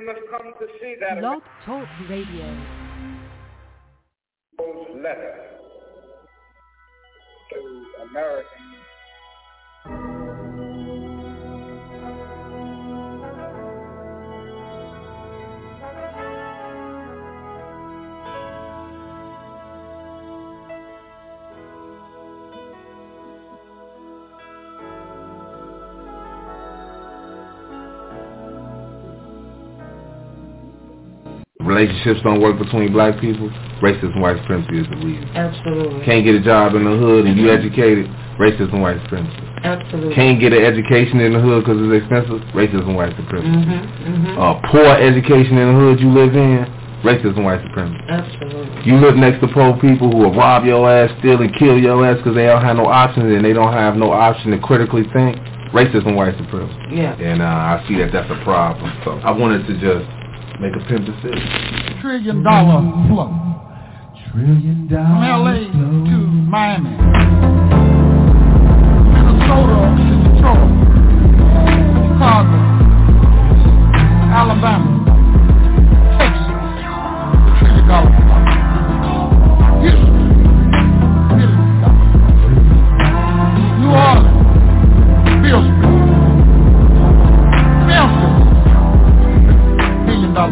must come to see that. Blog Talk Radio. Letter to Americans. Relationships don't work between black people, racism and white supremacy is the reason. Absolutely. Can't get a job in the hood and you educated, racism and white supremacy. Absolutely. Can't get an education in the hood because it's expensive, racism and white supremacy. Poor education in the hood you live in, racism and white supremacy. Absolutely. You live next to poor people who will rob your ass, steal and kill your ass because they don't have no options and they don't have no option to critically think, racism and white supremacy. Yeah. And I see that that's a problem. So I wanted to just make a pimp decision. $1 trillion flow. From LA to Miami, Minnesota to Detroit, Chicago, Alabama, Texas, $1 trillion flow. Houston, $1 billion. New Orleans, Bill Street, Memphis, $1 billion flow.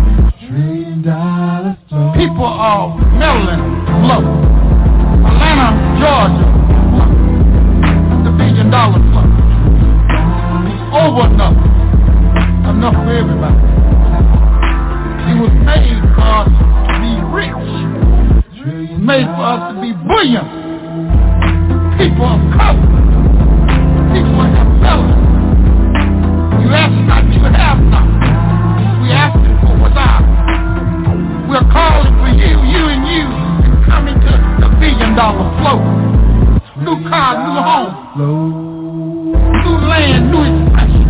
People of Maryland, flow. Atlanta, Georgia, flow. $1 billion flow. Over enough. Enough for everybody. It was made for us to be rich. It was made for us to be brilliant. People of color. People of fellas. You ask not, you have not. We asking for what's ours. We're calling for you and you to come into the $1 billion flow. New car, new home, new land, new expression,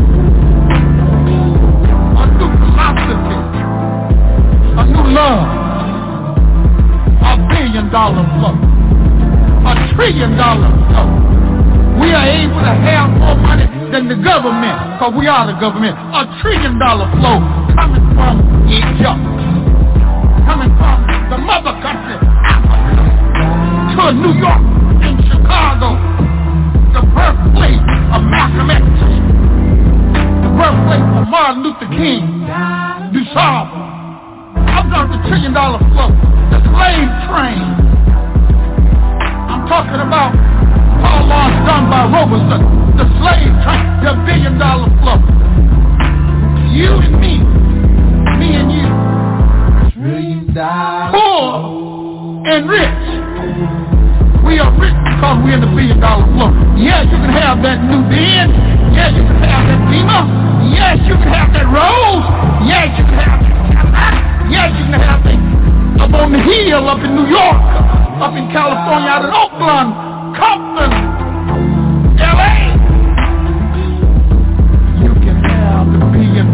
a new philosophy, a new love, $1 billion flow, $1 trillion flow. We are able to have more money than the government, because we are the government. $1 trillion flow coming from Egypt, coming from the mother country, Africa, to New York and Chicago, the birthplace of Malcolm X, the birthplace of Martin Luther King, DuSable. I'm talking $1 trillion flow, the slave train. I'm talking about Paul Laurence Dunbar Robertson, the slave train, the $1 billion flow. You and me and you. Poor and rich. We are rich because we're in the $1 billion flow. Yes, you can have that new Benz. Yes, you can have that Beamer. Yes, you can have that Rolls. Yes, you can have that Cadillac. Yes, you can have that up on the hill, up in New York, up in California, out in Oakland, Compton, LA. You can have the $1 billion.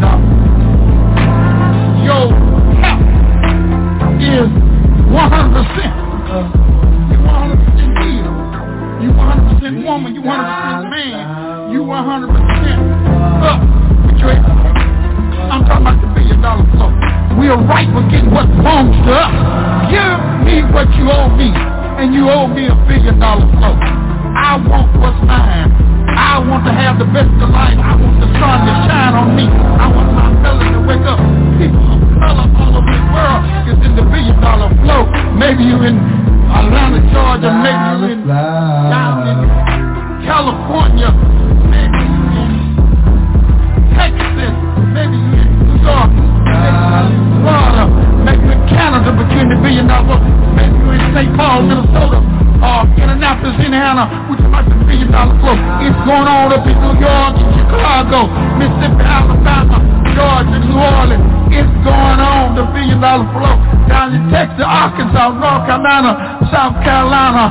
Your health is 100%. You 100% healed. You 100% woman. You 100% man. You 100% up with your health. I'm talking about the $1 billion flow. We are right with getting what belongs to us. Give me what you owe me, and you owe me $1 billion flow. I want what's mine. I want to have the best of life. I want the sun to shine on me. I want my fellas to wake up. People of color all over the world is in the $1 billion flow. Maybe you in Atlanta, Georgia. Maybe you in down in California. Maybe you in Texas. Maybe you in New York. Maybe you in Florida. Maybe you in Canada, but you're in the $1 billion flow. Maybe you in St. Paul, Minnesota. Indianapolis, Indiana, which is like the $1 billion flow. It's going on up in New York, in Chicago, Mississippi, Alabama, Georgia, New Orleans. It's going on, the $1 billion flow. Down in Texas, Arkansas, North Carolina, South Carolina,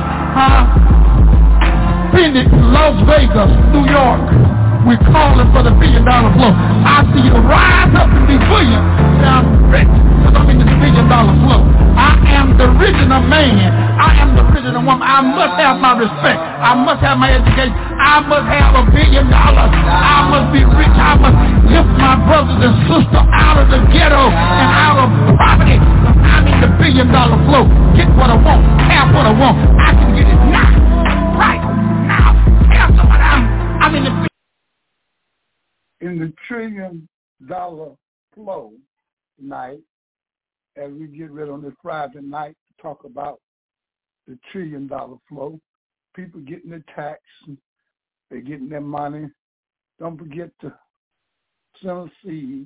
Phoenix, Las Vegas, New York. We're calling for the $1 billion flow. I see you rise up and be brilliant. I'm rich because I'm in the $1 billion flow. I am the original man. I am the original woman. I must have my respect. I must have my education. I must have $1 billion. I must be rich. I must lift my brothers and sisters out of the trillion flow. Get what I want, have what I want. I can get it now, right now. Tell somebody I'm in the. In the $1 trillion flow tonight, as we get ready on this Friday night to talk about the $1 trillion flow, people getting their tax, they're getting their money. Don't forget to send a seed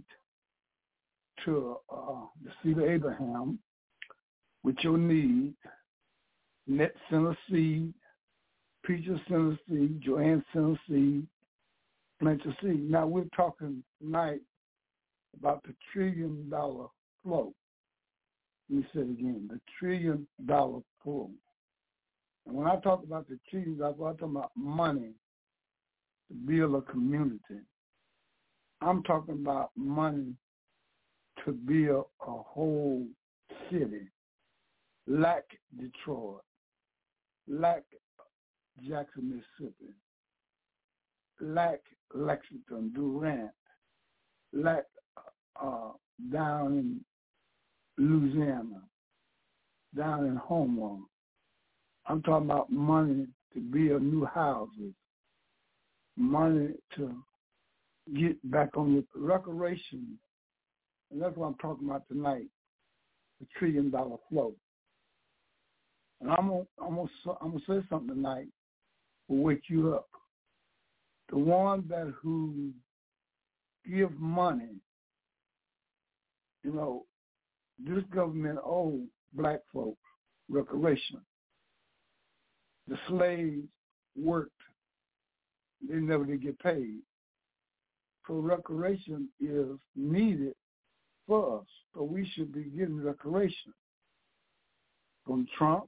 to the seed of Abraham with your need. Net send a seed, Preacher send a seed, Joanne send a seed, plant a seed. Now we're talking tonight about the $1 trillion flow. Let me say it again, the $1 trillion flow. And when I talk about the $1 trillion, I'm talking about money to build a community. I'm talking about money to build a whole city, like Detroit, like Jackson, Mississippi, like Lexington, Durant, like down in Louisiana, down in Homer. I'm talking about money to build new houses, money to get back on the recreation. And that's what I'm talking about tonight, the $1 trillion flow. And I'm gonna say something tonight will wake you up. The one that who give money, you know, this government owes black folks reparation. The slaves worked. They never did get paid. So reparation is needed for us. So we should be getting reparation from Trump,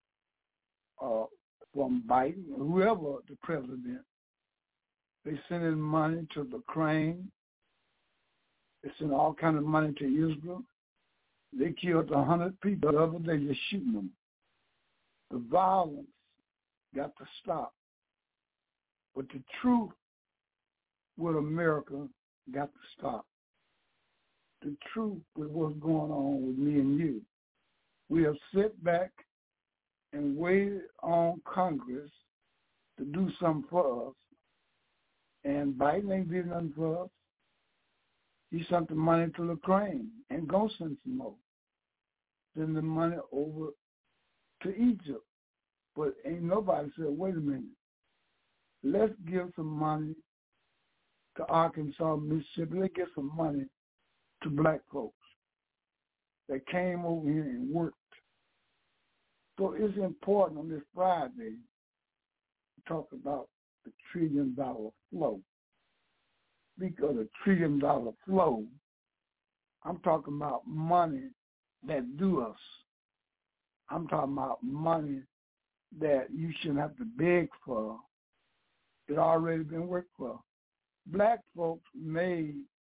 from Biden, whoever the president. They send in money to Ukraine. They send all kind of money to Israel. They killed 100 people the other day just shooting them. The violence got to stop. But the truth with America got to stop. The truth with what's going on with me and you. We have sat back and waited on Congress to do something for us. And Biden ain't did nothing for us. He sent the money to Ukraine and go send some more. Send the money over to Egypt. But ain't nobody said, wait a minute. Let's give some money to Arkansas, Mississippi. Let's get some money to black folks that came over here and worked. So it's important on this Friday to talk about the $1 trillion flow. Because the $1 trillion flow, I'm talking about money that do us. I'm talking about money that you shouldn't have to beg for. It already been worked for. Black folks made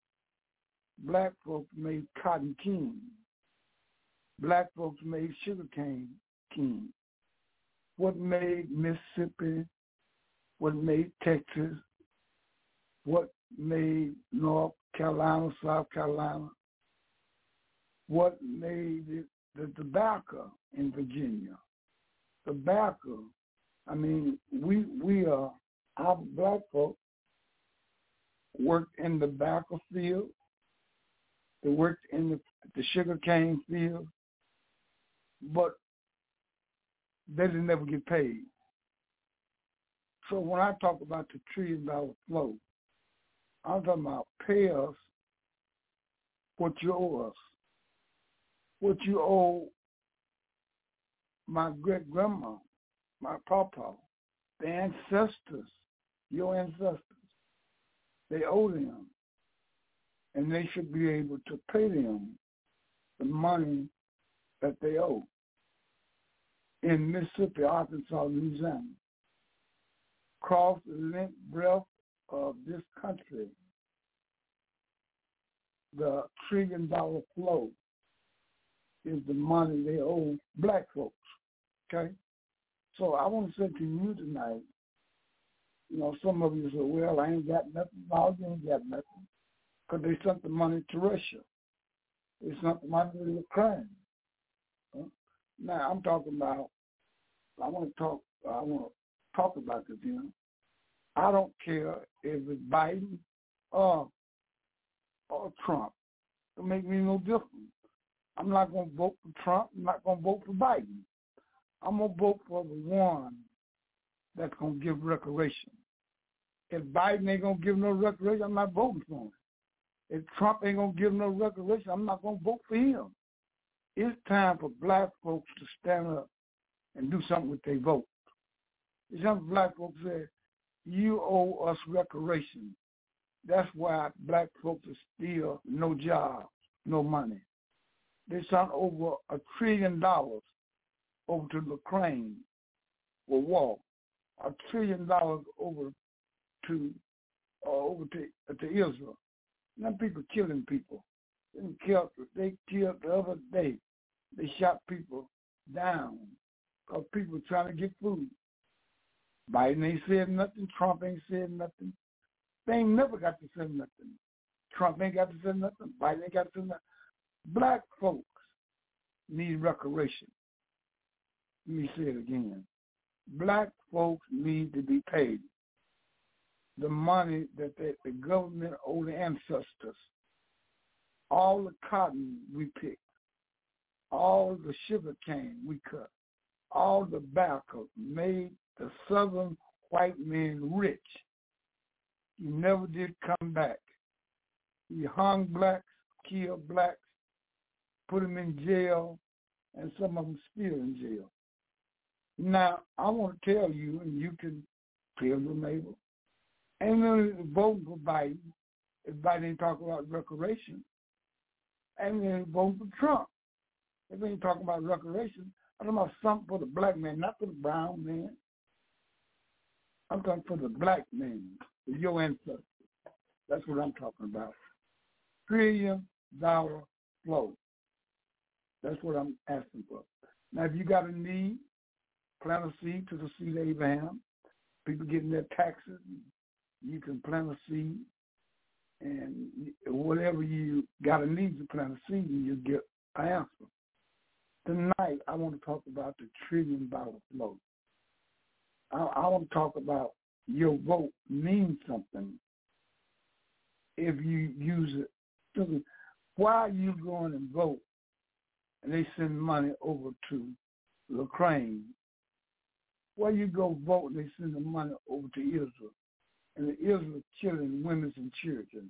cotton king. Black folks made sugar cane king. What made Mississippi, what made Texas, what made North Carolina, South Carolina, what made it, the tobacco in Virginia. Tobacco, I mean, we are, our black folks worked in the tobacco field. They worked in the sugar cane field, but they didn't never get paid. So when I talk about the $1 trillion flow, I'm talking about pay us what you owe us. What you owe my great-grandma, my papa, the ancestors, your ancestors. They owe them. And they should be able to pay them the money that they owe. In Mississippi, Arkansas, Louisiana, across the length, breadth of this country, the $1 trillion flow is the money they owe black folks, okay? So I want to say to you tonight, you know, some of you say, well, I ain't got nothing. No, you ain't got nothing. Because they sent the money to Russia. They sent the money to Ukraine. Now I'm talking about. I want to talk about this. I don't care if it's Biden or Trump. It make me no difference. I'm not going to vote for Trump. I'm not going to vote for Biden. I'm going to vote for the one that's going to give reparation. If Biden ain't going to give no reparation, I'm not voting for him. If Trump ain't going to give no reparation, I'm not going to vote for him. It's time for black folks to stand up and do something with their vote. Some black folks say, you owe us reparations. That's why black folks are still no job, no money. They sent over $1 trillion over to Ukraine for war. $1 trillion over to Israel. Now people killing people. They killed the other day. They shot people down because people were trying to get food. Biden ain't said nothing. Trump ain't said nothing. They ain't never got to say nothing. Trump ain't got to say nothing. Biden ain't got to say nothing. Black folks need reparation. Let me say it again. Black folks need to be paid the money that the government owed the ancestors. All the cotton we picked, all the sugar cane we cut, all the tobacco made the southern white man rich. He never did come back. He hung blacks, killed blacks, put them in jail, and some of them still in jail. Now, I want to tell you, and you can tell your neighbor, ain't no voting for Biden if Biden ain't talking about reparation. Ain't no voting for Trump if they ain't talking about reparation. I'm talking about something for the black man, not for the brown man. I'm talking for the black man, for your ancestors. That's what I'm talking about. $1 trillion flow. That's what I'm asking for. Now, if you got a need, plant a seed to the seed of Abraham. People getting their taxes, you can plant a seed. And whatever you got a need to plant a seed, you get an answer. Tonight, I want to talk about the $1 trillion flow. I want to talk about your vote means something if you use it. Why are you going and vote and they send money over to Ukraine? Why you go vote and they send the money over to Israel? And the Israel killing women and children.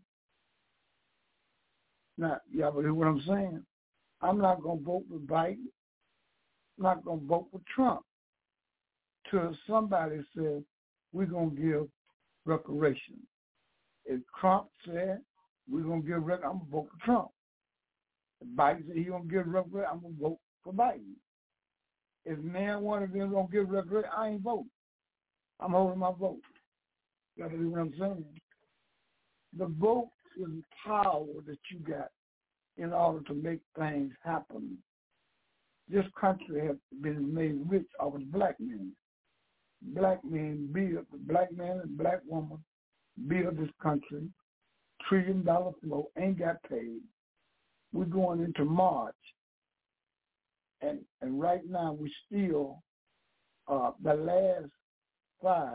Now, y'all hear what I'm saying? I'm not going to vote for Biden. I'm not going to vote for Trump till somebody says we're going to give reparations. If Trump said we're going to give reparations, I'm going to vote for Trump. If Biden said he's going to give reparations, I'm going to vote for Biden. If man one of them going to give reparations, I ain't voting. I'm holding my vote. You know what I'm saying? The vote is the power that you got in order to make things happen. This country has been made rich off of black men. Black men build, the black man and black woman build this country. $1 trillion flow, ain't got paid. We're going into March. And right now we still, the last 5,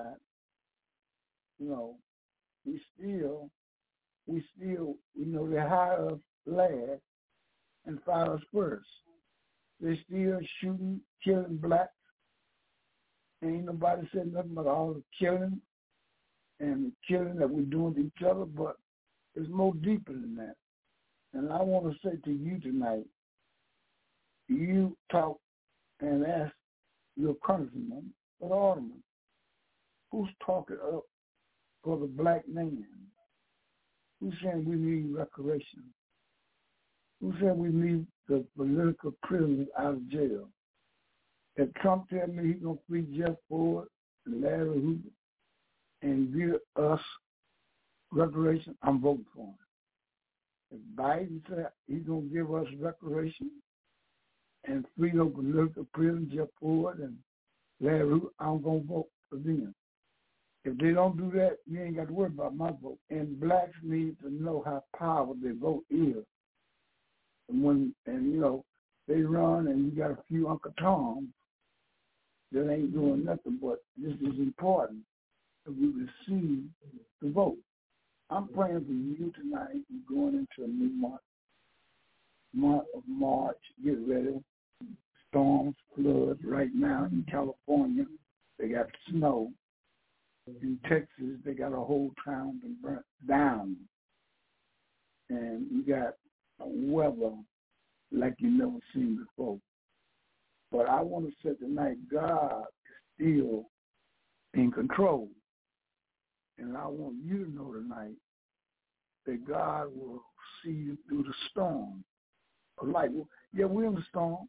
we still, they hire us last and fire us first. They still shooting, killing blacks. Ain't nobody said nothing about all the killing and the killing that we're doing to each other, but it's more deeper than that. And I want to say to you tonight, you talk and ask your countryman or alderman, who's talking up for the black man? Who's saying we need reparation? Who said we need the political prisoners out of jail? If Trump tell me he's going to free Jeff Ford and Larry Hoover and give us reparation, I'm voting for him. If Biden said he's going to give us reparation and free no political prisoners, Jeff Ford and Larry Hoover, I'm going to vote for them. If they don't do that, you ain't got to worry about my vote. And blacks need to know how powerful their vote is. And they run, and you got a few Uncle Toms that ain't doing nothing, but this is important that we receive the vote. I'm praying for you tonight. We're going into a new month of March. Get ready. Storms, floods right now in California. They got snow. In Texas, they got a whole town burnt down. And you got weather like you never seen before. But I want to say tonight, God is still in control. And I want you to know tonight that God will see you through the storm. Like, yeah, we're in the storm.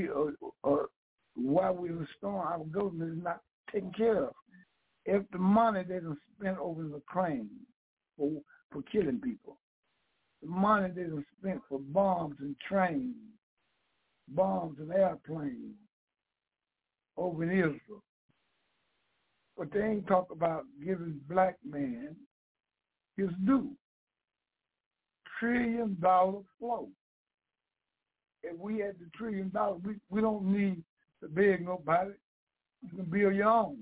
While we're in the storm, our government is not taken care of. If the money they done spent over the Ukraine for killing people, the money they done spent for bombs and trains, bombs and airplanes over in Israel, but they ain't talk about giving black man his due. $1 trillion flow. If we had the $1 trillion, we don't need to beg nobody. You can build your own.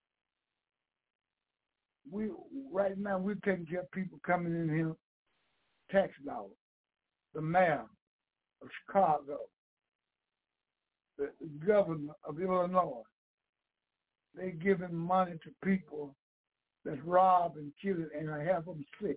Right now we're taking care of people coming in here, tax dollars. The mayor of Chicago, the governor of Illinois, they giving money to people that's robbed and killed and have them sick.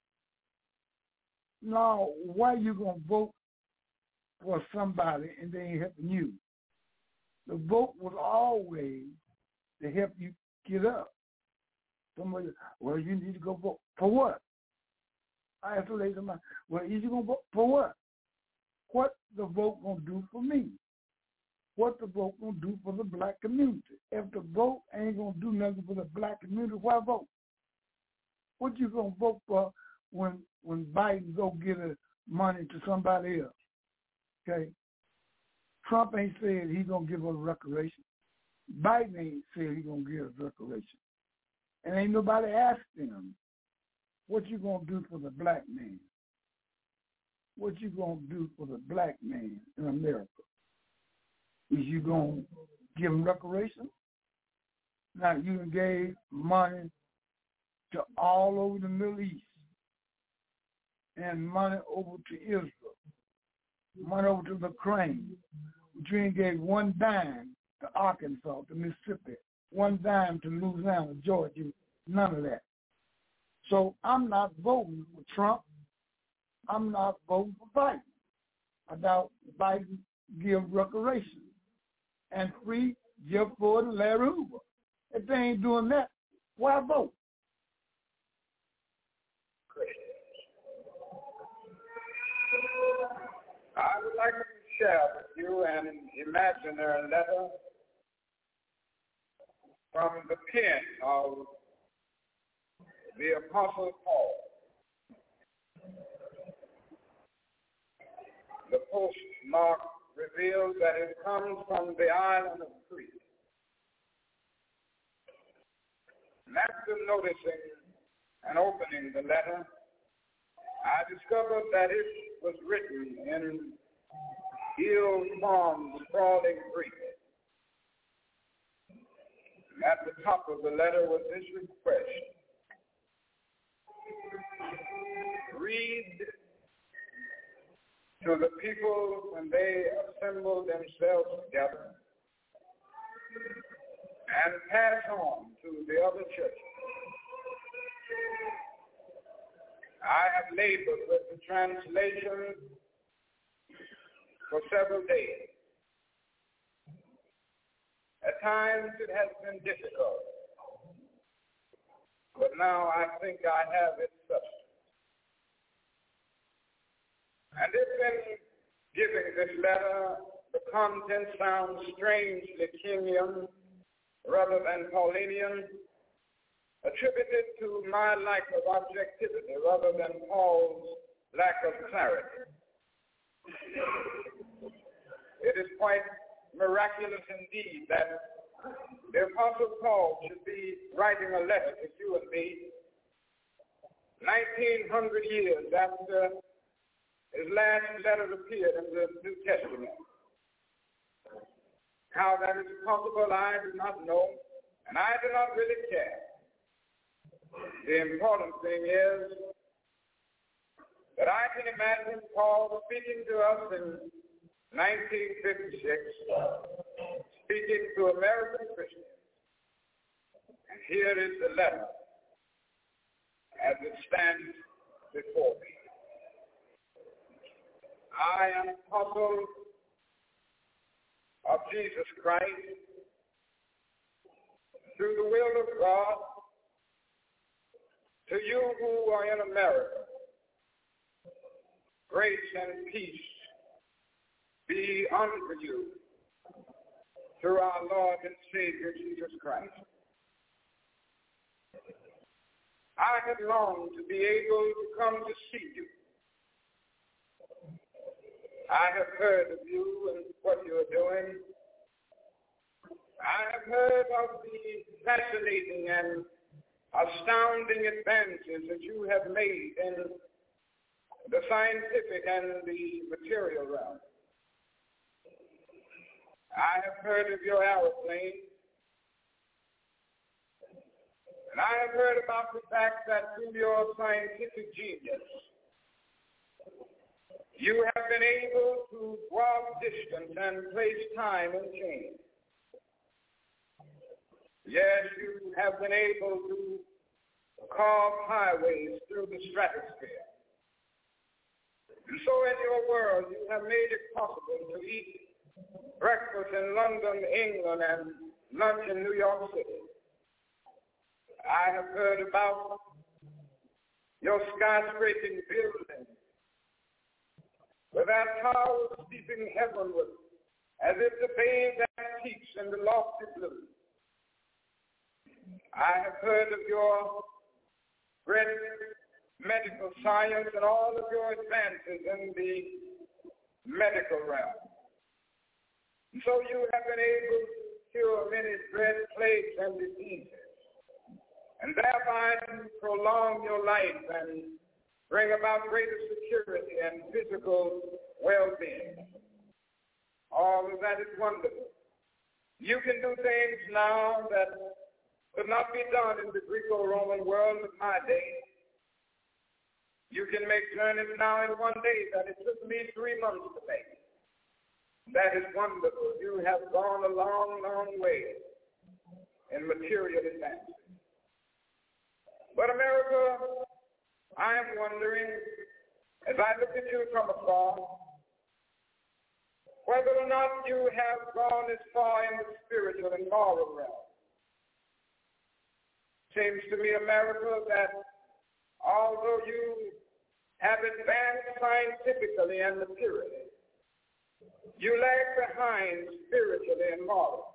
Now, why you gonna vote for somebody and they ain't helping you? The vote was always to help you get up. Somebody, well, you need to go vote. For what? I asked the lady, well, is you going to vote for what? What the vote going to do for me? What the vote going to do for the black community? If the vote ain't going to do nothing for the black community, why vote? What you going to vote for when Biden go give money to somebody else? Okay? Trump ain't said he's going to give us reparations. Biden ain't said he's going to give us reparations. And ain't nobody asking him, what you going to do for the black man? What you going to do for the black man in America? Is you going to give him reparations? Now, you gave money to all over the Middle East and money over to Israel, money over to Ukraine. But you ain't gave one dime to Arkansas, to Mississippi, one dime to Louisiana, Georgia, none of that. So I'm not voting for Trump. I'm not voting for Biden. I doubt Biden give reparations and free Jeff Ford and Larry Hoover. If they ain't doing that, why vote? I would like to share with you an imaginary letter from the pen of the Apostle Paul. The postmark reveals that it comes from the island of Crete. And after noticing and opening the letter, I discovered that it was written in ill-formed, sprawling Greek. And at the top of the letter was this request: read to the people when they assemble themselves together, and pass on to the other churches. I have labored with the translation for several days. At times it has been difficult, but now I think I have its substance. And if in giving this letter, the content sounds strangely Kingian rather than Paulinian, attributed to my lack of objectivity rather than Paul's lack of clarity, it is quite miraculous indeed that the Apostle Paul should be writing a letter to you and me 1,900 years after his last letter appeared in the New Testament. How that is possible, I do not know, and I do not really care. The important thing is that I can imagine Paul speaking to us in 1956, speaking to American Christians. And here is the letter as it stands before me. I am apostle of Jesus Christ through the will of God to you who are in America. Grace and peace be unto you through our Lord and Savior Jesus Christ. I have longed to be able to come to see you. I have heard of you and what you are doing. I have heard of the fascinating and astounding advances that you have made in the scientific and the material realm. I have heard of your aeroplanes, and I have heard about the fact that through your scientific genius, you have been able to go out distance and place time and change. Yes, you have been able to carve highways through the stratosphere. And so in your world, you have made it possible to eat breakfast in London, England, and lunch in New York City. I have heard about your skyscraping buildings, with our towers steeping heavenward, as if to bathe their peaks in the lofty blue. I have heard of your great medical science and all of your advances in the medical realm. So you have been able to cure many dread plagues and diseases, and thereby to prolong your life and bring about greater security and physical well-being. All of that is wonderful. You can do things now that could not be done in the Greco-Roman world of my day. You can make journeys now in one day that it took me 3 months to make. That is wonderful. You have gone a long, long way in material advances. But America, I am wondering, as I look at you from afar, whether or not you have gone as far in the spiritual and moral realm. Seems to me, America, that although you have advanced scientifically and materially, you lag behind spiritually and morally.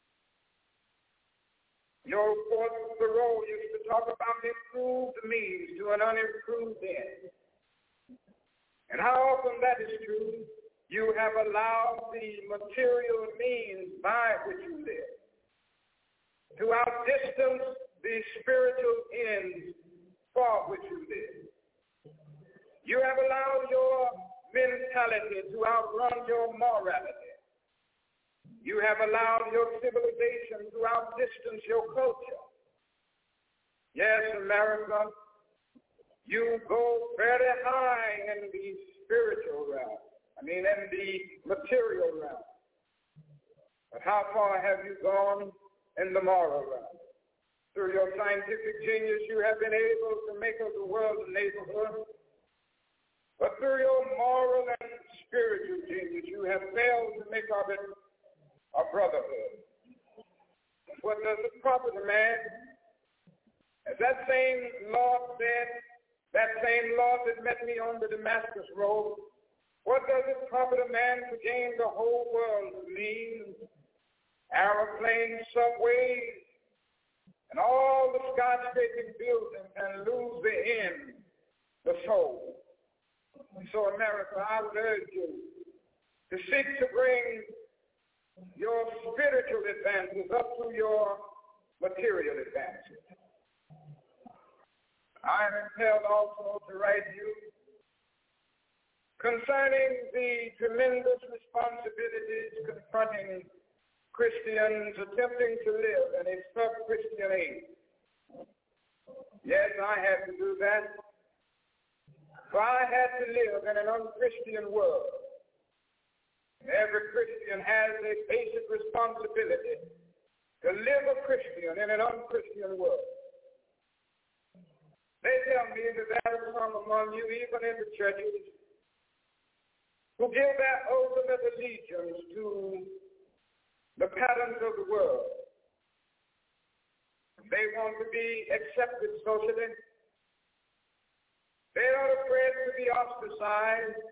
Your fourth Thoreau used to talk about improved means to an unimproved end. And how often that is true, you have allowed the material means by which you live to outdistance the spiritual ends for which you live. You have allowed your mentality to outrun your morality. You have allowed your civilization to outdistance your culture. Yes, America, you go very high in the spiritual realm. In the material realm. But how far have you gone in the moral realm? Through your scientific genius, you have been able to make of the world a neighborhood. But through your moral and spiritual genius, you have failed to make of it a brotherhood. What does it profit a man? As that same Lord said, that same Lord that met me on the Damascus road, what does it profit a man to gain the whole world of means, aeroplanes, subways, and all the skyscraping buildings, and lose the end, the soul? So, America, I would urge you to seek to bring your spiritual advances up to your material advances. I am impelled also to write you concerning the tremendous responsibilities confronting Christians attempting to live in a sub-Christian age. Yes, I had to do that. For I had to live in an unchristian world. Every Christian has a basic responsibility to live a Christian in an unchristian world. They tell me that there are some among you, even in the churches, who give their ultimate allegiance to the patterns of the world. They want to be accepted socially. They are afraid to be ostracized,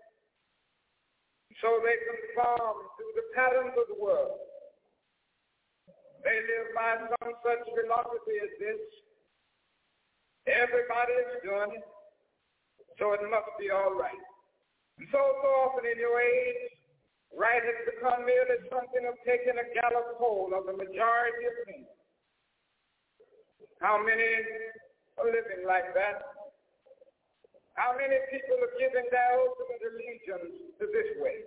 so they conform to the patterns of the world. They live by some such philosophy as this: everybody is doing it, so it must be all right. And so often in your age, right has become merely something of taking a gallop hold of the majority of things. How many are living like that? How many people are giving their ultimate allegiance to this way?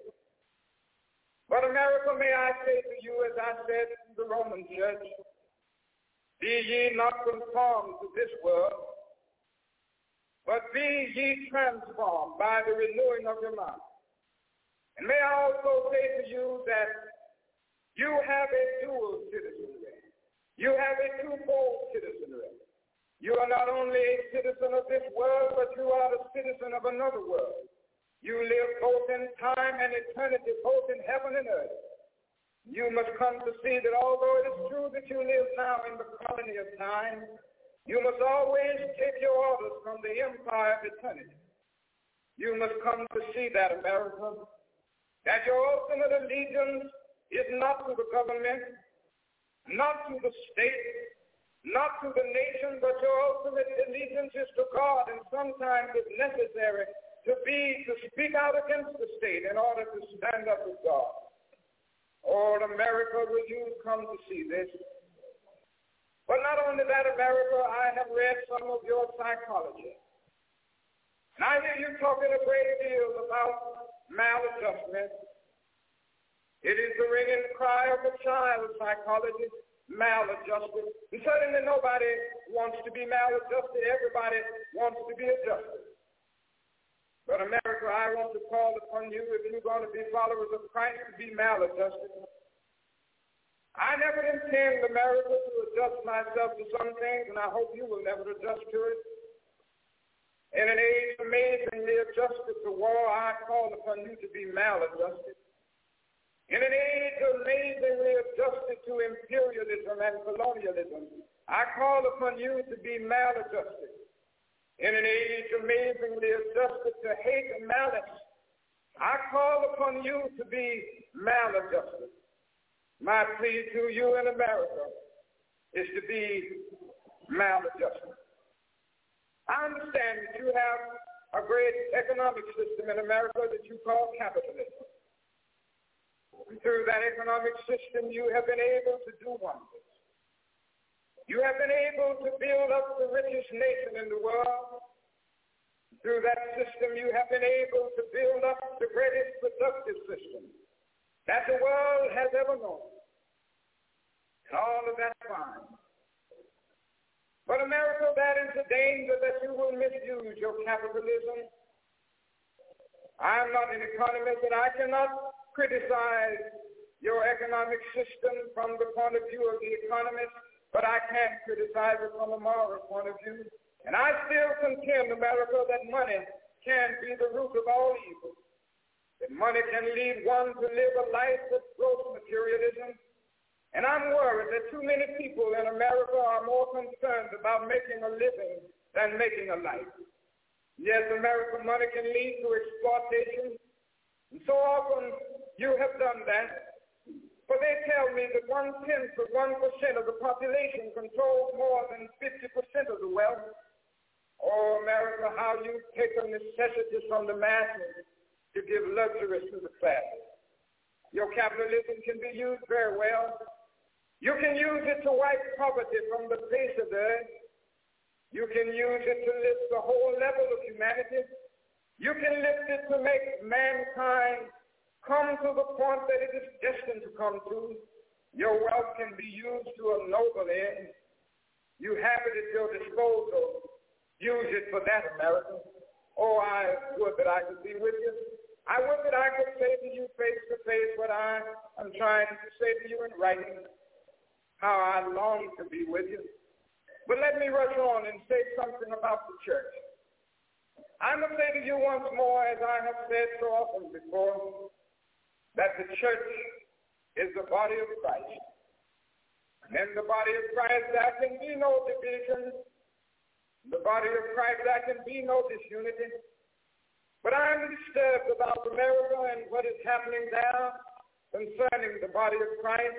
But America, may I say to you, as I said to the Roman church, be ye not conformed to this world, but be ye transformed by the renewing of your mind. And may I also say to you that you have a dual citizenry. You have a twofold citizenry. You are not only a citizen of this world, but you are the citizen of another world. You live both in time and eternity, both in heaven and earth. You must come to see that although it is true that you live now in the colony of time, you must always take your orders from the empire of eternity. You must come to see that, America, that your ultimate allegiance is not to the government, not to the state, not to the nation, but your ultimate allegiance is to God, and sometimes it's necessary to speak out against the state in order to stand up with God. Oh, America, will you come to see this? But not only that, America, I have read some of your psychology. And I hear you talking a great deal about maladjustment. It is the ringing cry of a child psychologist, maladjusted. And certainly nobody wants to be maladjusted. Everybody wants to be adjusted. But America, I want to call upon you, if you're going to be followers of Christ, to be maladjusted. I never intend, America, to adjust myself to some things, and I hope you will never adjust to it. In an age amazingly adjusted to war, I call upon you to be maladjusted. In an age amazingly adjusted to imperialism and colonialism, I call upon you to be maladjusted. In an age amazingly adjusted to hate and malice, I call upon you to be maladjusted. My plea to you in America is to be maladjusted. I understand that you have a great economic system in America that you call capitalism. And through that economic system, you have been able to do wonders. You have been able to build up the richest nation in the world. Through that system, you have been able to build up the greatest productive system that the world has ever known. And all of that fine. But America, that is the danger that you will misuse your capitalism. I'm not an economist, and I cannot criticize your economic system from the point of view of the economist, but I can criticize it from a moral point of view. And I still contend, America, that money can be the root of all evil. That money can lead one to live a life of gross materialism. And I'm worried that too many people in America are more concerned about making a living than making a life. Yes, American money can lead to exploitation. And so often you have done that. For they tell me that 1/10 of 1% of the population controls more than 50% of the wealth. Oh, America, how you've taken necessities from the masses to give luxuries to the classes. Your capitalism can be used very well. You can use it to wipe poverty from the face of the earth. You can use it to lift the whole level of humanity. You can lift it to make mankind come to the point that it is destined to come to. Your wealth can be used to a noble end. You have it at your disposal. Use it for that, America. Oh, I would that I could be with you. I would that I could say to you face to face what I am trying to say to you in writing, how I long to be with you. But let me rush on and say something about the church. I must say to you once more, as I have said so often before, that the church is the body of Christ. And in the body of Christ there can be no division. In the body of Christ there can be no disunity. But I am disturbed about America and what is happening there concerning the body of Christ.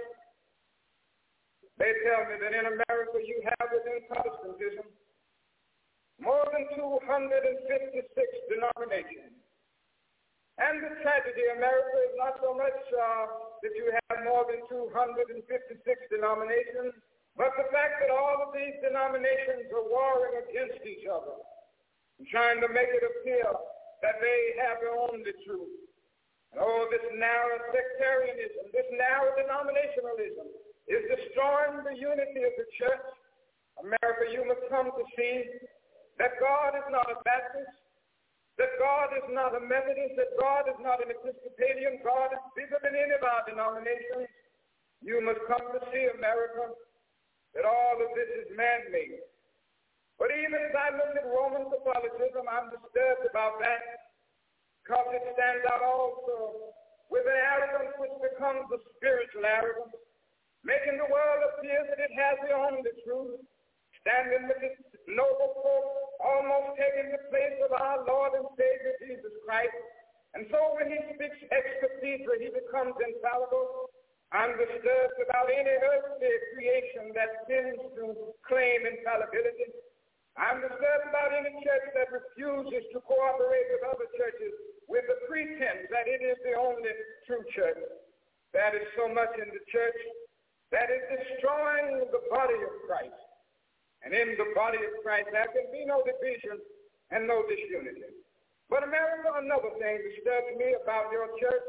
They tell me that in America you have within Protestantism more than 256 denominations. And the tragedy in America is not so much that you have more than 256 denominations, but the fact that all of these denominations are warring against each other, and trying to make it appear that they have their own truth. And oh, this narrow sectarianism, this narrow denominationalism is destroying the unity of the church. America, you must come to see that God is not a Baptist, that God is not a Methodist, that God is not an Episcopalian. God is bigger than any of our denominations. You must come to see, America, that all of this is man-made. But even as I look at Roman Catholicism, I'm disturbed about that, because it stands out also with an arrogance which becomes a spiritual arrogance, making the world appear that it has the only truth, standing with its noble folk, almost taking the place of our Lord and Savior Jesus Christ. And so when he speaks ex cathedra, he becomes infallible. I'm disturbed about any earthly creation that tends to claim infallibility. I'm disturbed about any church that refuses to cooperate with other churches with the pretense that it is the only true church. That is so much in the church that is destroying the body of Christ. And in the body of Christ, there can be no division and no disunity. But America, another thing disturbs me about your church.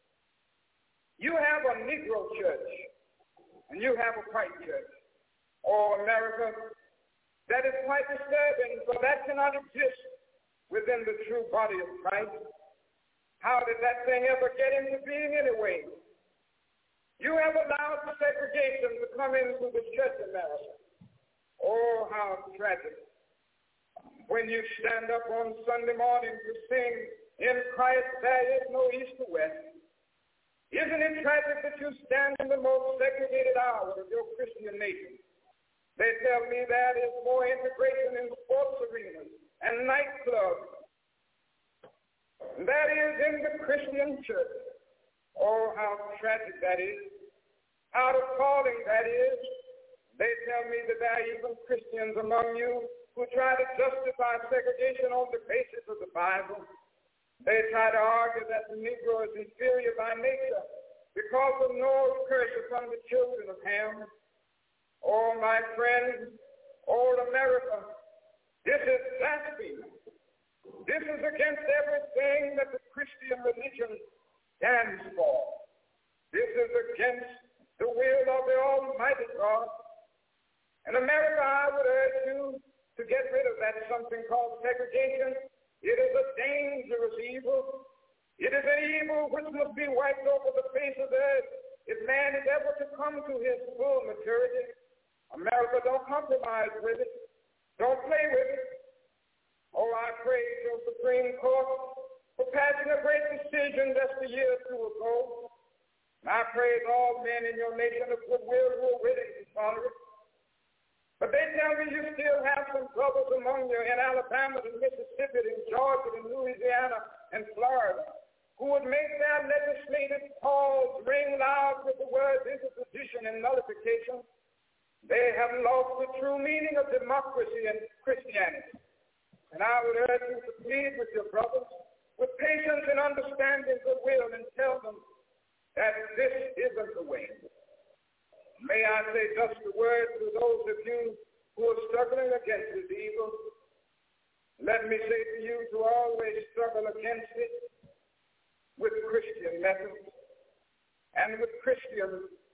You have a Negro church, and you have a white church. Oh, America, that is quite disturbing, for that cannot exist within the true body of Christ. How did that thing ever get into being anyway? You have allowed the segregation to come into the church, America. Oh, how tragic. When you stand up on Sunday morning to sing, "In Christ there is no east or west," isn't it tragic that you stand in the most segregated hour of your Christian nation? They tell me that is more integration in sports arenas and nightclubs. That is in the Christian church. Oh, how tragic that is. Out of calling that is. They tell me that there are even Christians among you who try to justify segregation on the basis of the Bible. They try to argue that the Negro is inferior by nature because of Noah's curse upon the children of Ham. Oh, my friends, old America, this is blasphemy. This is against everything that the Christian religion stands for. This is against the will of the Almighty God. In America, I would urge you to get rid of that something called segregation. It is a dangerous evil. It is an evil which must be wiped over the face of the earth if man is ever to come to his full maturity. America, don't compromise with it. Don't play with it. Oh, I praise your Supreme Court for passing a great decision just a year or two ago. And I praise all men in your nation of goodwill who are willing to follow it. But they tell me you still have some brothers among you in Alabama and Mississippi and Georgia and Louisiana and Florida who would make their legislative calls ring loud with the words interposition and nullification. They have lost the true meaning of democracy and Christianity. And I would urge you to plead with your brothers with patience and understanding goodwill and tell them that this isn't the way. May I say just a word to those of you who are struggling against this evil. Let me say to you to always struggle against it with Christian methods and with Christian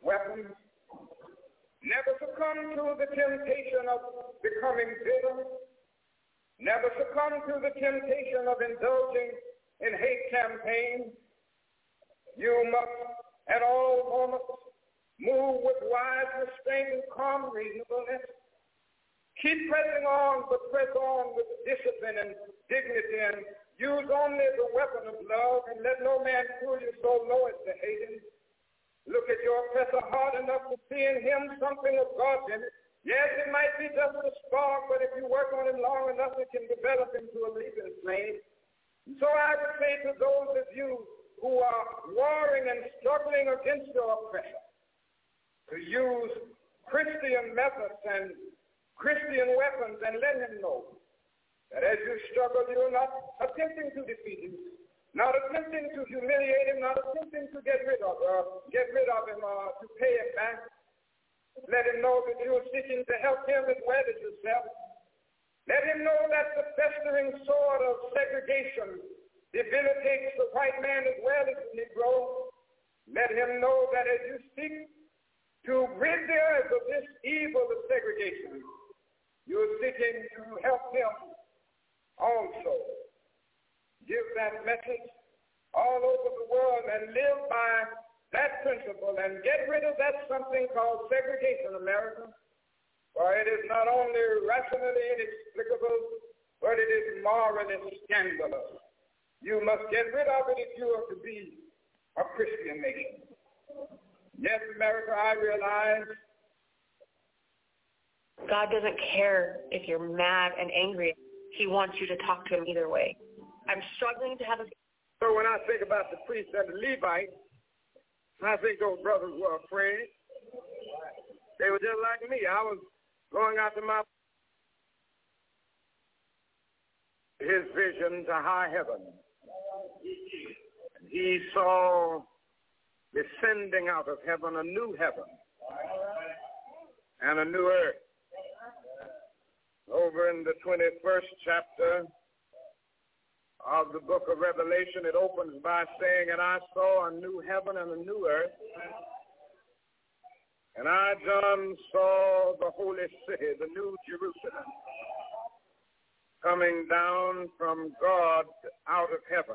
weapons. Never succumb to the temptation of becoming bitter. Never succumb to the temptation of indulging in hate campaigns. You must at all moments move with wise restraint and calm reasonableness. Keep pressing on, but press on with discipline and dignity, and use only the weapon of love, and let no man fool you so low as to hate him. Look at your oppressor hard enough to see in him something of God in it. Yes, it might be just a spark, but if you work on him long enough, it can develop into a leaping flame. And so I would say to those of you who are warring and struggling against your oppressor, to use Christian methods and Christian weapons, and let him know that as you struggle, you're not attempting to defeat him, not attempting to humiliate him, not attempting to get rid of him or to pay him back. Let him know that you are seeking to help him as well as yourself. Let him know that the festering sword of segregation debilitates the white man as well as the Negro. Let him know that as you seek to rid the earth of this evil of segregation, you are seeking to help him also. Give that message all over the world and live by that principle and get rid of that something called segregation, America. For it is not only rationally inexplicable, but it is morally scandalous. You must get rid of it if you are to be a Christian nation. Yes, America, I realize God doesn't care if you're mad and angry. He wants you to talk to him either way. I'm struggling to have a... So when I think about the priest and the Levite, I think those brothers were afraid. They were just like me. I was going out to his vision to high heaven. He saw descending out of heaven a new heaven and a new earth. Over in the 21st chapter of the book of Revelation, it opens by saying, and I saw a new heaven and a new earth, and I, John, saw the holy city, the new Jerusalem, coming down from God out of heaven.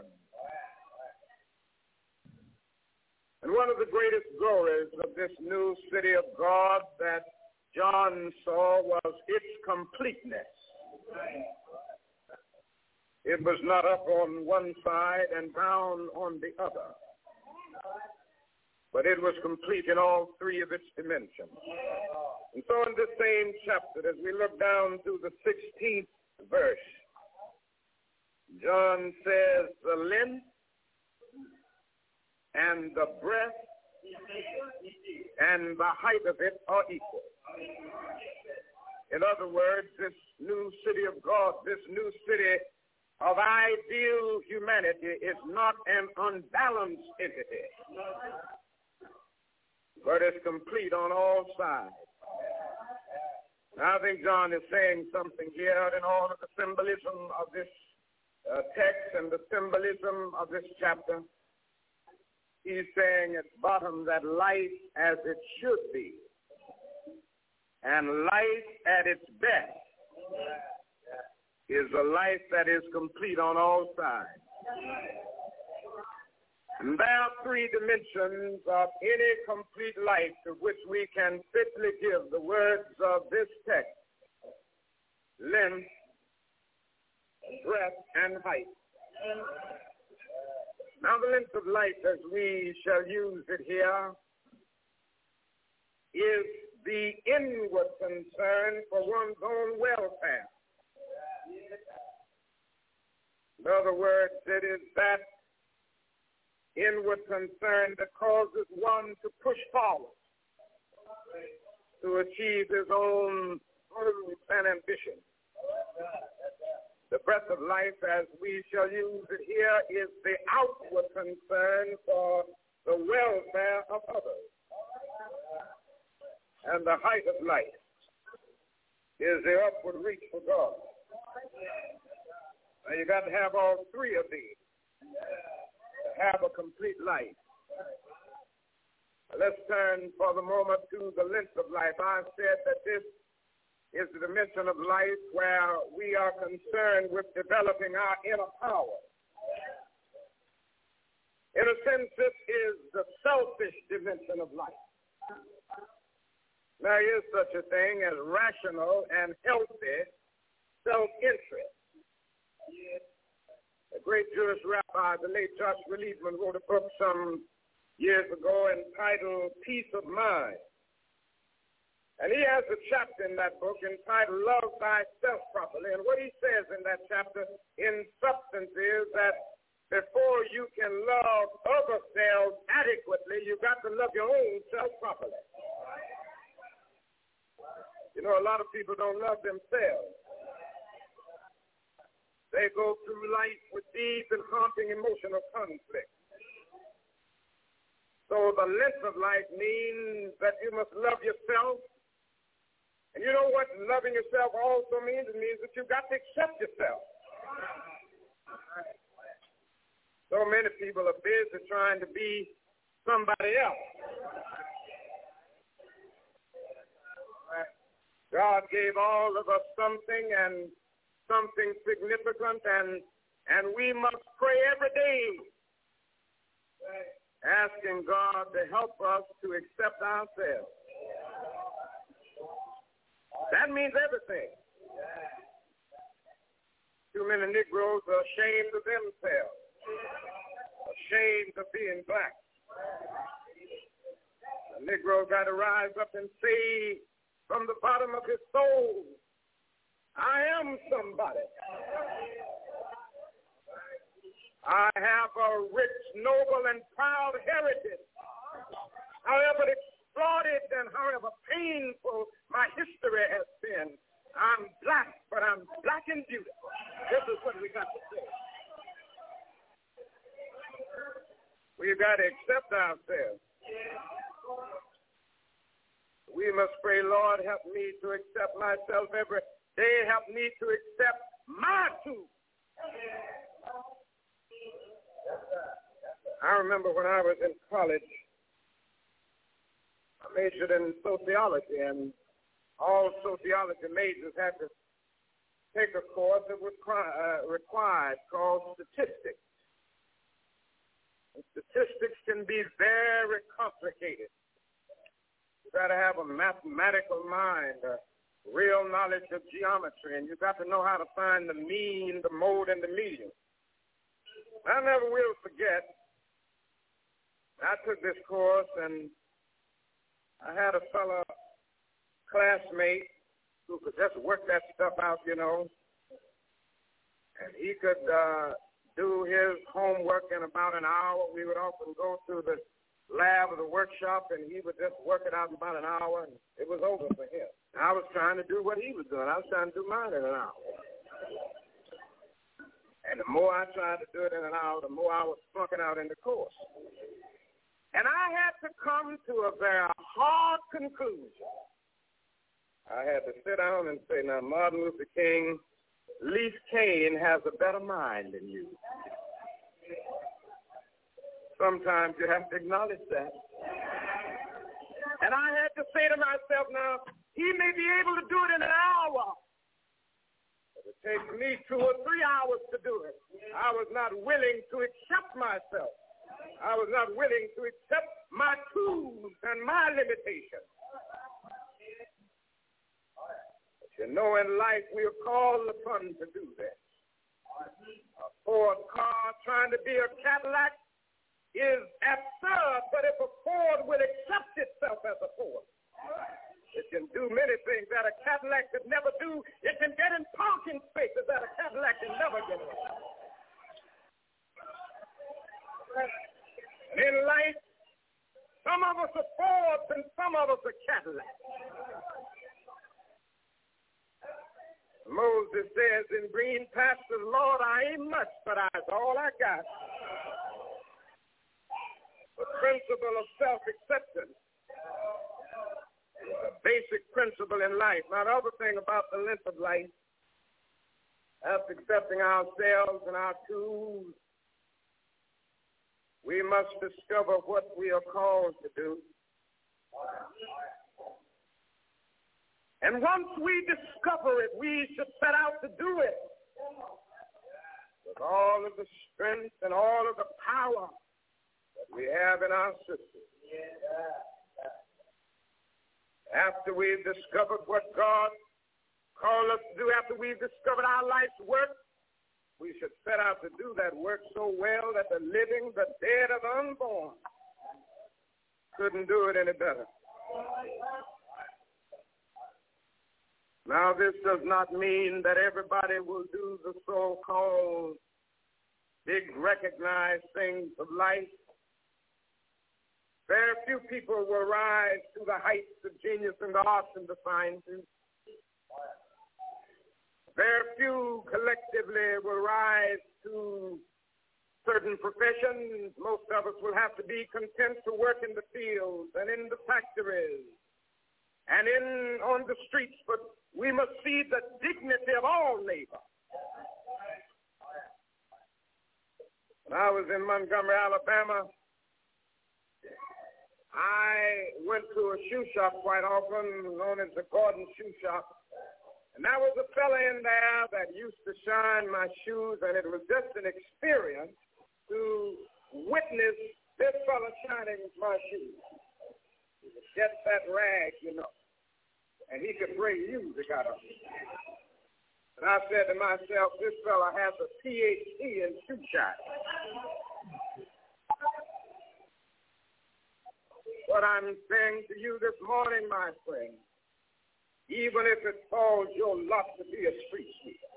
And one of the greatest glories of this new city of God that John saw was its completeness. It was not up on one side and down on the other, but it was complete in all three of its dimensions. And so in this same chapter, as we look down to the 16th verse, John says the length and the breadth and the height of it are equal. In other words, this new city of God, this new city of ideal humanity is not an unbalanced entity, but is complete on all sides. Now, I think John is saying something here in all of the symbolism of this text and the symbolism of this chapter. He's saying at bottom that life as it should be and life at its best is a life that is complete on all sides. And there are three dimensions of any complete life to which we can fitly give the words of this text: length, breadth, and height. Now, the length of life, as we shall use it here, is the inward concern for one's own welfare. In other words, it is that inward concern that causes one to push forward to achieve his own goals and ambitions. The breath of life, as we shall use it here, is the outward concern for the welfare of others. And the height of life is the upward reach for God. Now, you got to have all three of these to have a complete life. Let's turn for the moment to the length of life. I said that this is the dimension of life where we are concerned with developing our inner power. In a sense, this is the selfish dimension of life. There is such a thing as rational and healthy self-interest. A great Jewish rabbi, the late Joshua Liebman, wrote a book some years ago entitled Peace of Mind. And he has a chapter in that book entitled Love Thyself Properly. And what he says in that chapter in substance is that before you can love other selves adequately, you've got to love your own self properly. You know, a lot of people don't love themselves. They go through life with deep and haunting emotional conflict. So the length of life means that you must love yourself. And you know what loving yourself also means? It means that you've got to accept yourself. So many people are busy trying to be somebody else. God gave all of us something and something significant, and we must pray every day, asking God to help us to accept ourselves. That means everything. Too many Negroes are ashamed of themselves, ashamed of being black. The Negro got to rise up and say from the bottom of his soul, I am somebody. I have a rich, noble, and proud heritage. However exploited and however painful my history has been, I'm black, but I'm black and beautiful. This is what we got to say. We've got to accept ourselves. We must pray, Lord, help me to accept myself every day. Help me to accept my truth. I remember when I was in college, I majored in sociology, and all sociology majors had to take a course that was required called statistics. And statistics can be very complicated. You got to have a mathematical mind, a real knowledge of geometry, and you got to know how to find the mean, the mode, and the median. I never will forget, I took this course, and I had a fellow classmate who could just work that stuff out, you know, and he could do his homework in about an hour. We would often go through the lab of the workshop, and he would just work it out in about an hour, and it was over for him. I was trying to do what he was doing. I was trying to do mine in an hour. And the more I tried to do it in an hour, the more I was flunking out in the course. And I had to come to a very hard conclusion. I had to sit down and say, now, Martin Luther King, Leif Kane has a better mind than you. Sometimes you have to acknowledge that. And I had to say to myself, now, he may be able to do it in an hour, but it takes me 2 or 3 hours to do it. I was not willing to accept myself. I was not willing to accept my tools and my limitations. But you know, in life, we are called upon to do that. A Ford car trying to be a Cadillac is absurd, but if a Ford will accept itself as a Ford, it can do many things that a Cadillac could never do. It can get in parking spaces that a Cadillac can never get in. In life, some of us are Fords and some of us are Cadillacs. Moses says in green pastures, Lord, I ain't much, but I's all I got. The principle of self-acceptance is a basic principle in life. Now, the other thing about the length of life, after accepting ourselves and our tools, we must discover what we are called to do. And once we discover it, we should set out to do it with all of the strength and all of the power that we have in our system. After we've discovered what God called us to do, after we've discovered our life's work, we should set out to do that work so well that the living, the dead, or the unborn couldn't do it any better. Now, this does not mean that everybody will do the so-called big recognized things of life. Very few people will rise to the heights of genius in the arts and the sciences. Very few collectively will rise to certain professions. Most of us will have to be content to work in the fields and in the factories and on the streets, but we must see the dignity of all labor. When I was in Montgomery, Alabama, I went to a shoe shop quite often, known as the Gordon Shoe Shop. And there was a fella in there that used to shine my shoes, and it was just an experience to witness this fella shining my shoes. He would get that rag, and he could play music out of it. And I said to myself, this fella has a PhD in shoe shining. What I'm saying to you this morning, my friend, even if it falls your lot to be a street sweeper.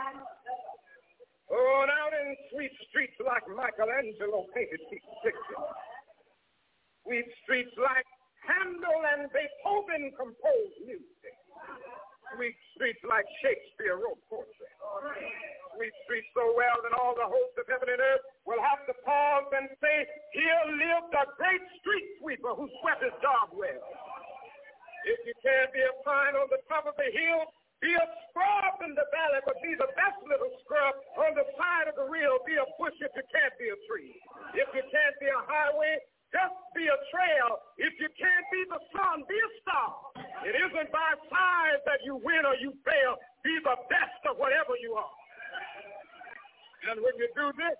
Going out in sweet streets like Michelangelo painted pictures. Sweet streets like Handel and Beethoven composed music. Sweet streets like Shakespeare wrote poetry. Sweet streets so well that all the hosts of heaven and earth will have to pause and say, here lived a great street sweeper who swept his job well. If you can't be a pine on the top of the hill, be a scrub in the valley, but be the best little scrub on the side of the hill. Be a bush if you can't be a tree. If you can't be a highway, just be a trail. If you can't be the sun, be a star. It isn't by size that you win or you fail. Be the best of whatever you are. And when you do this,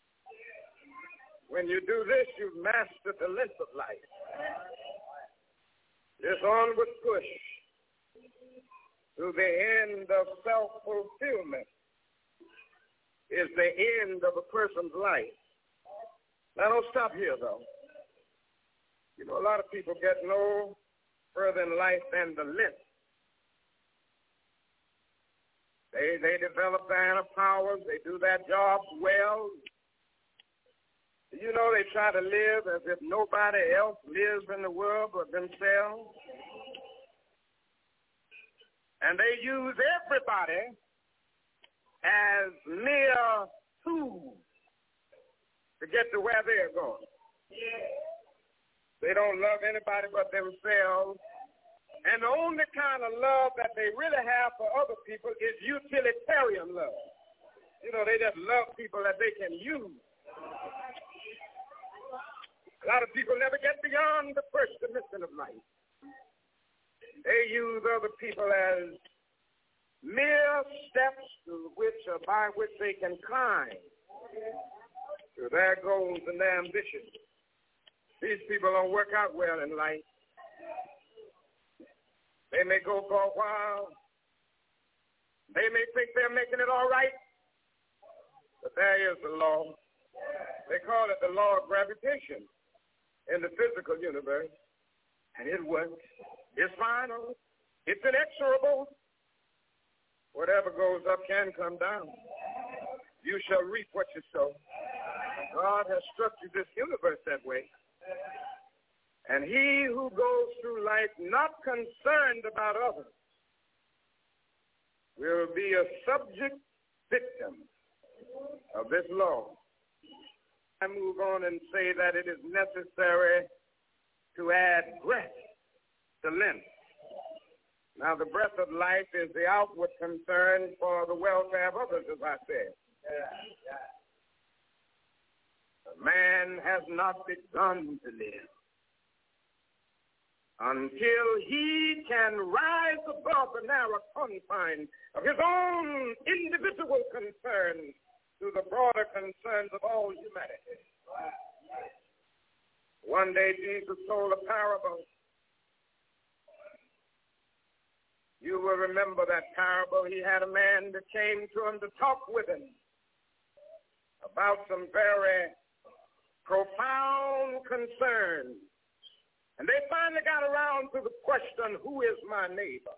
you've mastered the length of life. This onward push to the end of self-fulfillment is the end of a person's life. Now, don't stop here, though. A lot of people get no further in life than the length. They develop their inner powers. They do their jobs well. They try to live as if nobody else lives in the world but themselves. And they use everybody as mere tools to get to where they're going. They don't love anybody but themselves. And the only kind of love that they really have for other people is utilitarian love. They just love people that they can use. A lot of people never get beyond the first dimension of life. They use other people as mere steps by which they can climb to their goals and their ambitions. These people don't work out well in life. They may go for a while. They may think they're making it all right, but there is the law. They call it the law of gravitation in the physical universe, and it works. It's final. It's inexorable. Whatever goes up can come down. You shall reap what you sow. God has structured this universe that way. And he who goes through life not concerned about others will be a subject victim of this law. I move on and say that it is necessary to add breath to length. Now, the breath of life is the outward concern for the welfare of others, as I said. Man has not begun to live until he can rise above the narrow confines of his own individual concerns to the broader concerns of all humanity. One day Jesus told a parable. You will remember that parable. He had a man that came to him to talk with him about some very profound concerns. And they finally got around to the question, who is my neighbor?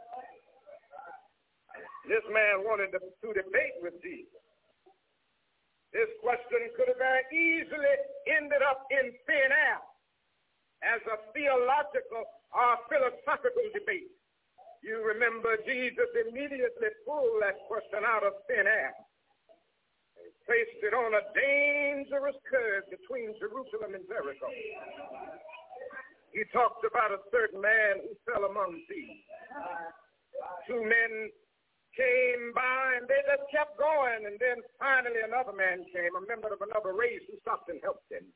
This man wanted to debate with Jesus. This question could have very easily ended up in thin air as a theological or philosophical debate. You remember Jesus immediately pulled that question out of thin air and placed it on a dangerous curve between Jerusalem and Jericho. He talked about a certain man who fell among thieves. Two men came by and they just kept going, and then finally another man came, a member of another race, who stopped and helped him.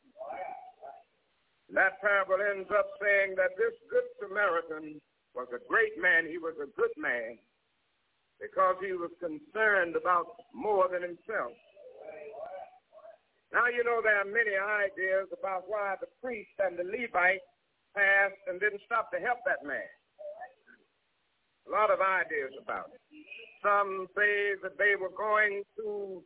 That parable ends up saying that this good Samaritan was a great man. He was a good man because he was concerned about more than himself. Now, you know, there are many ideas about why the priest and the Levite passed and didn't stop to help that man. A lot of ideas about it. Some say that they were going to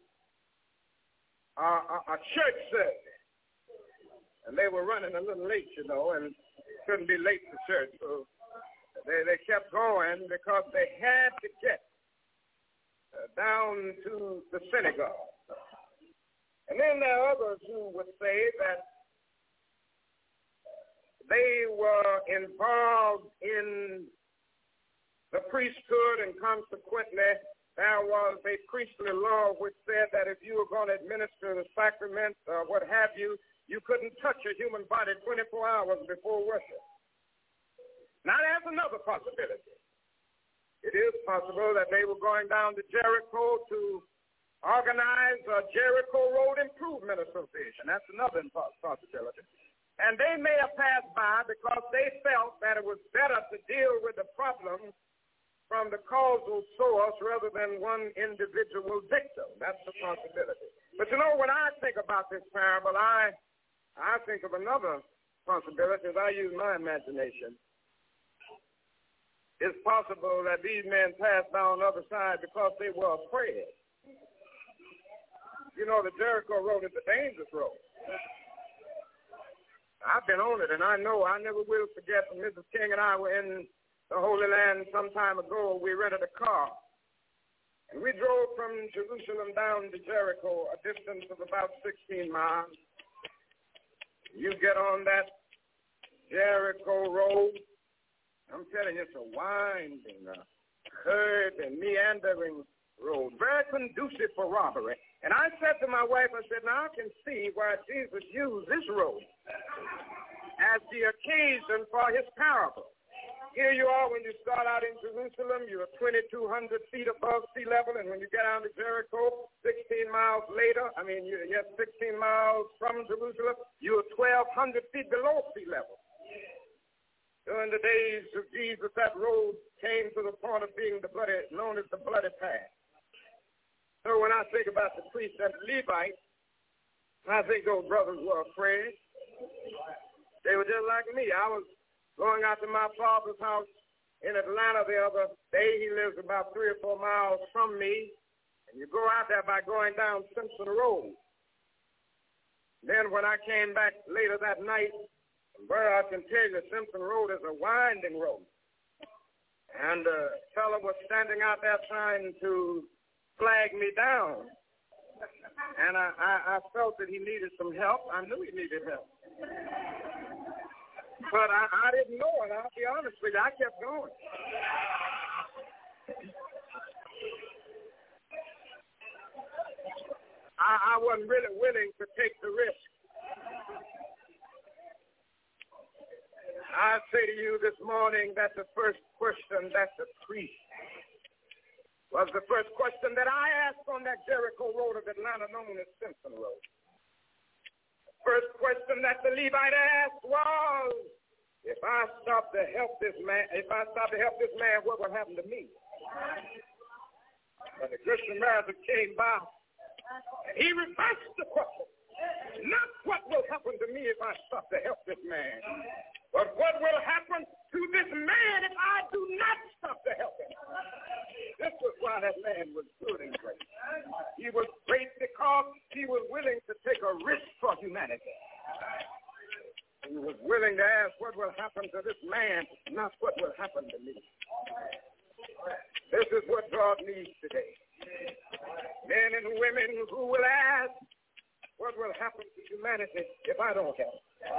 a church service, and they were running a little late, you know, and couldn't be late to church. So they kept going because they had to get down to the synagogue. And then there are others who would say that they were involved in the priesthood, and consequently there was a priestly law which said that if you were going to administer the sacrament or what have you, you couldn't touch a human body 24 hours before worship. Now there's another possibility. It is possible that they were going down to Jericho to organize a Jericho Road Improvement Association. That's another possibility. And they may have passed by because they felt that it was better to deal with the problem from the causal source rather than one individual victim. That's a possibility. But you know, when I think about this parable, I think of another possibility as I use my imagination. It's possible that these men passed down the other side because they were afraid. You know, the Jericho Road is a dangerous road. I've been on it, and I know I never will forget when Mrs. King and I were in the Holy Land some time ago. We rented a car, and we drove from Jerusalem down to Jericho, a distance of about 16 miles. You get on that Jericho Road, I'm telling you, it's a winding, curved, and meandering road, very conducive for robbery. And I said to my wife, I said, now I can see why Jesus used this road as the occasion for his parable. Here you are when you start out in Jerusalem, you're 2,200 feet above sea level, and when you get down to Jericho, 16 miles later, you're 16 miles from Jerusalem, you're 1,200 feet below sea level. During the days of Jesus, that road came to the point of being known as the bloody path. So when I think about the priests and the Levites, I think those brothers were afraid. They were just like me. I was going out to my father's house in Atlanta the other day. He lives about 3 or 4 miles from me. And you go out there by going down Simpson Road. Then when I came back later that night, where I can tell you Simpson Road is a winding road. And a fellow was standing out there trying to flag me down. And I felt that he needed some help. I knew he needed help. But I didn't know it. I'll be honest with you. I kept going. I wasn't really willing to take the risk. I say to you this morning that the first question that the priest was the first question that I asked on that Jericho Road of Atlanta known as Simpson Road. The first question that the Levite asked was, if I I stop to help this man, what will happen to me? But the Christian Marathon came by, and he reversed the question. Not what will happen to me if I stop to help this man, but what will happen to this man if I do not stop to help him. This was why that man was good and great. He was great because he was willing to take a risk for humanity. He was willing to ask what will happen to this man, not what will happen to me. This is what God needs today. Men and women who will ask, what will happen to humanity if I don't help?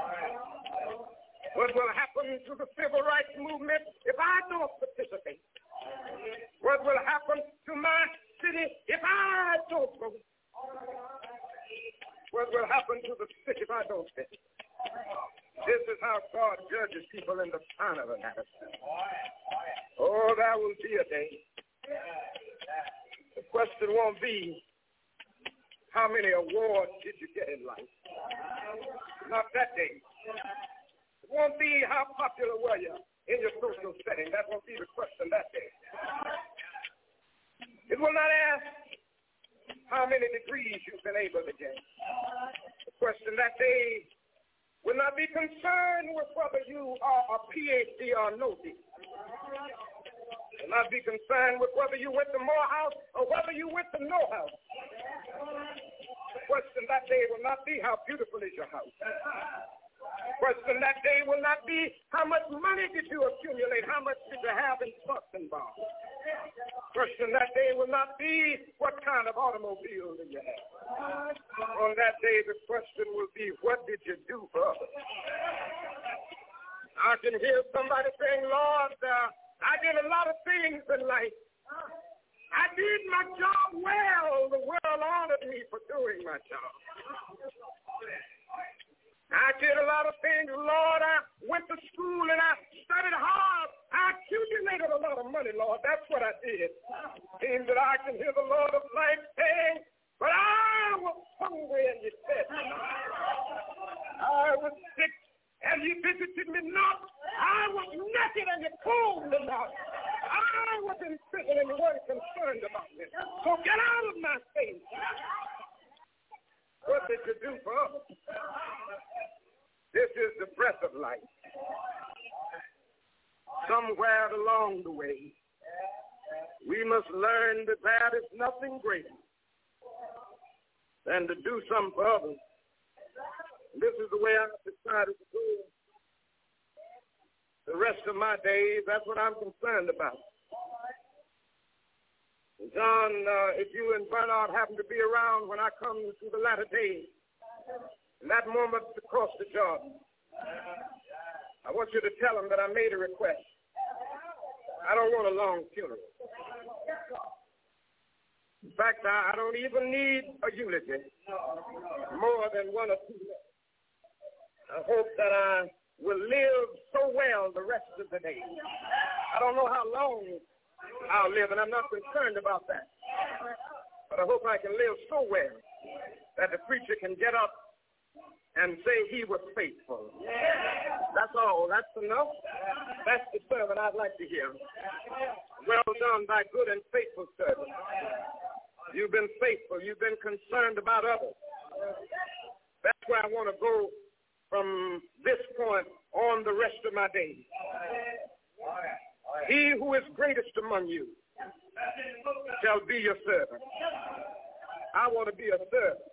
What will happen to the civil rights movement if I don't participate? What will happen to my city if I don't vote? What will happen to the sick if I don't fit? This is how God judges people in the time of analysis. Oh, there will be a day. The question won't be, how many awards did you get in life? Not that day. It won't be how popular were you in your social setting. That won't be the question that day. It will not ask how many degrees you've been able to get. The question that day will not be concerned with whether you are a PhD or no D. Will not be concerned with whether you went to Morehouse or whether you went to no house. The question that day will not be how beautiful is your house. The question that day will not be how much money did you accumulate, how much did you have in stocks and bonds. The question that day will not be what kind of automobile do you have. On that day the question will be, what did you do for others? I can hear somebody saying, Lord, I did a lot of things in life. I did my job well. The world honored me for doing my job. I did a lot of things, Lord. I went to school and I studied hard. I accumulated a lot of money, Lord. That's what I did. Seems that I can hear the Lord of life saying, but I was hungry and you fed me. I was sick and you visited me not. I was naked and you clothed me not. I was in prison and you weren't concerned about me. So get out of my face. What did you do for others? This is the breath of life. Somewhere along the way, we must learn that there is nothing greater than to do something for others. This is the way I've decided to do the rest of my days. That's what I'm concerned about. John, if you and Bernard happen to be around when I come to the latter days, in that moment across the Jordan, I want you to tell them that I made a request. I don't want a long funeral. In fact, I don't even need a eulogy, more than one or two minutes. I hope that I will live so well the rest of the day. I don't know how long I'll live, and I'm not concerned about that. But I hope I can live so well that the preacher can get up and say he was faithful. That's all. That's enough. That's the sermon I'd like to hear. Well done, thy good and faithful servant. You've been faithful. You've been concerned about others. That's where I want to go from this point on the rest of my days. He who is greatest among you shall be your servant. I want to be a servant.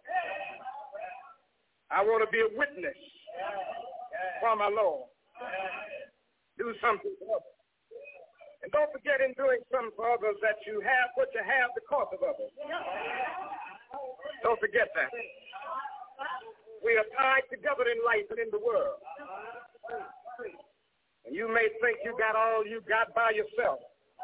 I want to be a witness for my Lord. Do something for others. And don't forget in doing something for others that you have what you have because of others. Don't forget that. We are tied together in life and in the world. And you may think you got all you got by yourself.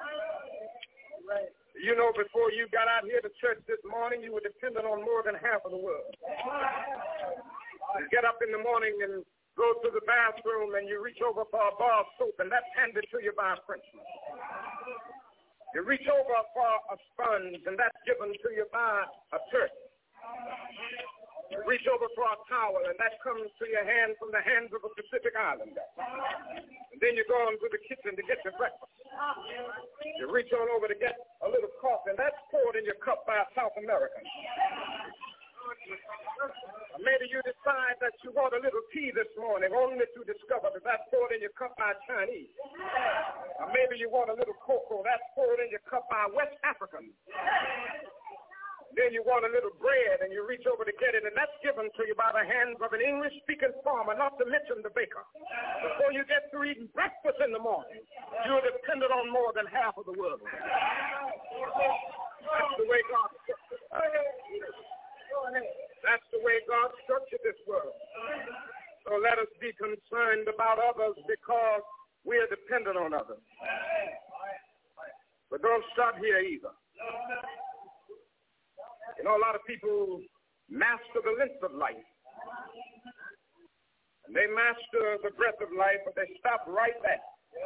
You know, before you got out here to church this morning, you were dependent on more than half of the world. You get up in the morning and go to the bathroom and you reach over for a bar of soap, and that's handed to you by a Frenchman. You reach over for a sponge, and that's given to you by a Turk. You reach over for a towel, and that comes to your hand from the hands of a Pacific Islander. And then you go on to the kitchen to get your breakfast. You reach on over to get a little coffee, and that's poured in your cup by a South American. Or maybe you decide that you want a little tea this morning, only to discover that that's poured in your cup by a Chinese. Or maybe you want a little cocoa, that's poured in your cup by a West African. Then you want a little bread, and you reach over to get it, and that's given to you by the hands of an English-speaking farmer, not to mention the baker. Before you get through eating breakfast in the morning, you're dependent on more than half of the world. That's the way God structured it. That's the way God structured this world. So let us be concerned about others because we are dependent on others. But don't stop here either. You know, a lot of people master the length of life. And they master the breadth of life, but they stop right there.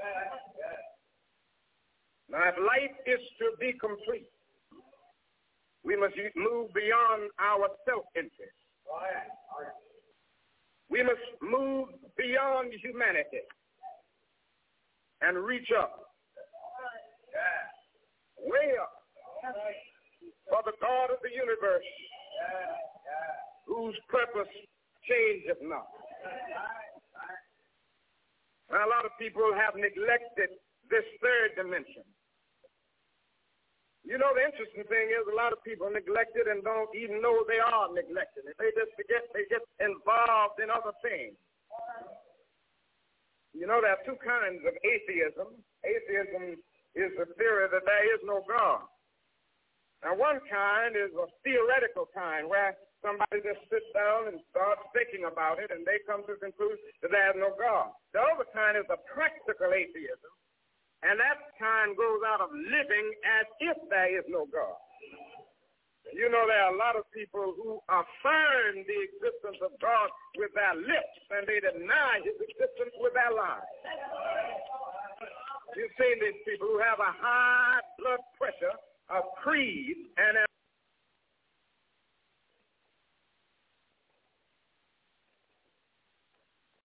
Now, if life is to be complete, we must move beyond our self-interest. We must move beyond humanity and reach up, way up, for the God of the universe, whose purpose changeth not. Now, a lot of people have neglected this third dimension. You know, the interesting thing is a lot of people neglect it and don't even know they are neglecting it. They just forget, they get involved in other things. You know, there are two kinds of atheism. Atheism is the theory that there is no God. Now, one kind is a theoretical kind where somebody just sits down and starts thinking about it, and they come to the conclusion that there is no God. The other kind is a practical atheism, and that kind goes out of living as if there is no God. You know, there are a lot of people who affirm the existence of God with their lips, and they deny his existence with their lives. You've seen these people who have a high blood pressure, a creed, and an